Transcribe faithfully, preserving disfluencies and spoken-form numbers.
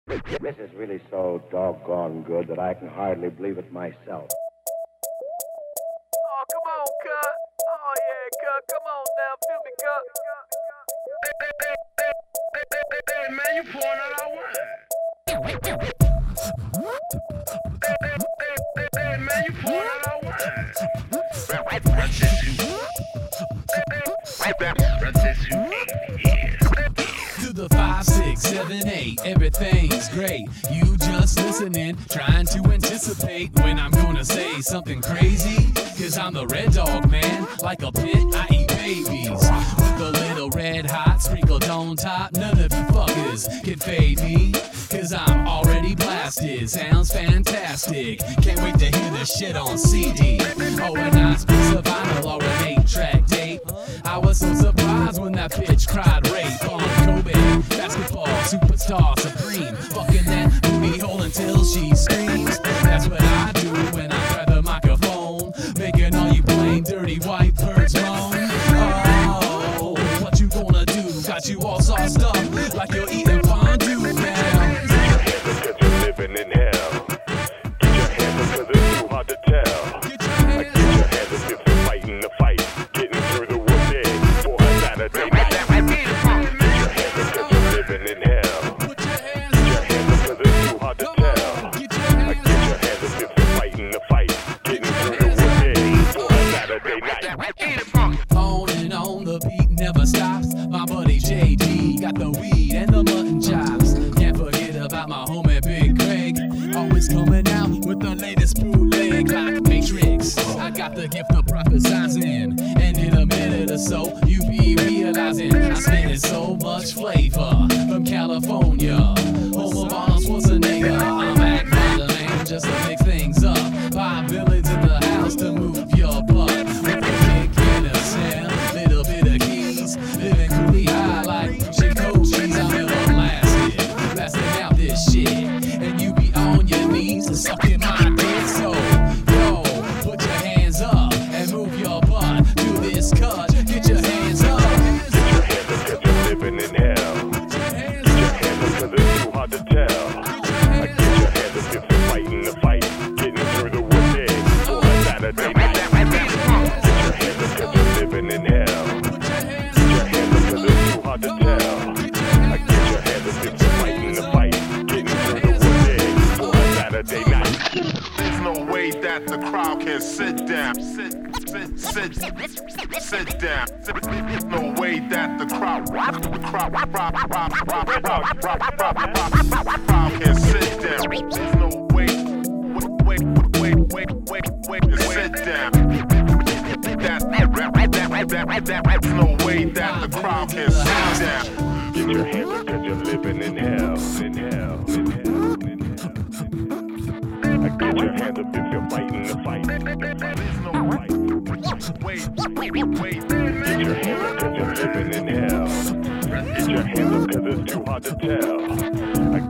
This is really so doggone good that I can hardly believe it myself. Oh, come on, cut. Oh, yeah, cut. Come on now. Feel me, cut. Hey, hey, hey, hey, hey, hey, hey, hey, man, you pouring out our wine. Hey, hey, hey, hey, hey, man, you pouring out our wine. That's it, you. That's it, you. To the five, six, seven, eight, everything's great. You just listening, trying to anticipate when I'm gonna say something crazy. Cause I'm the red dog, man, like a pit, I eat babies. With a little red hot sprinkled on top, none of you fuckers can fade me. Cause I'm already blasted, sounds fantastic. Can't wait to hear this shit on C D. Oh, and I piece of vinyl or an eight track tape. I was so surprised when that bitch cried rape on Kobe. Basketball, superstar, supreme. Fucking that booty hole until she screams. That's what I do when I grab the microphone, making all you plain dirty white birds moan. Oh, what you gonna do? Got you all sauced up like you're eating fondue now. Get your hands up cause you're living in hell. Get your hands up cause it's too hard to tell. Get your Like get your hands up if you're fighting the fight, getting through the wooded for a Saturday night. Get your hands up cause you're living in hell. Put your hands Get your hands up cause it's too hard to tell. Get your Like hands get your hands up if you're fighting the fight, getting through the wooded for a Saturday night. On and on, the beat never stops. My buddy J D got the weed and the mutton chops. Can't forget about my homie Big Greg, always coming out with the latest bootleg like Matrix. I got the gift of prophesizing, and in a minute or so, you be realizing I spit so much flavor from California. Home of Arnold Schwarzenegger, I'm back by the land just to mix things up. Five villains in the house to move your butt. With a big Guinness and little bit of keys, living coolly high like Chico cheese. I'm everlasting, blasting out this shit, and you be on your knees and sucking my dick. So, yo, put your hands up and move your butt. Do this cut, get your hands up. Get your hands up cause you're living in hell. Put your hands Get your up. hands up cause it's too hard to tell. Like get your hands up if you're fighting the fight, getting through the wooded for a Saturday night. Get your hands up cause you're living in hell. Put your hands Get your hands up cause it's too hard to tell. Like get your hands up if you're fighting the fight, getting through the wooded for a Saturday night. There's no way that the crowd can sit down. Sit, sit, sit, sit down. There's no way that the crowd, the crowd, the crowd, the crowd, crowd can sit down. There's no way, wait, wait, wait, wait, wait, wait, to sit down. That's there's no way that the crowd can sit down. Get your hands up cause you're living in hell, in hell, in hell, in hell. Like get your hands up if you're fighting the fight. There's no way, wait, wait, wait. Get your hands up cause you're living in hell. Get your hands up cause it's too hard to tell. Like